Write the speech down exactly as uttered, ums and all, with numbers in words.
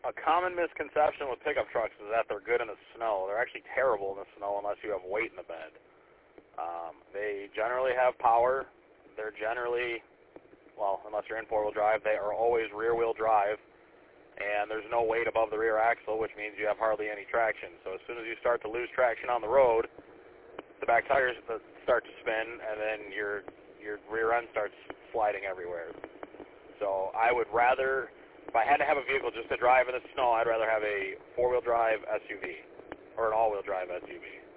a common misconception with pickup trucks is that they're good in the snow. They're actually terrible in the snow unless you have weight in the bed. Um, they generally have power. They're generally, well, unless you're in four-wheel drive, they are always rear-wheel drive, and there's no weight above the rear axle, which means you have hardly any traction. So as soon as you start to lose traction on the road, the back tires start to spin, and then your your rear end starts sliding everywhere. So I would rather, if I had to have a vehicle just to drive in the snow, I'd rather have a four-wheel drive S U V or an all-wheel drive S U V.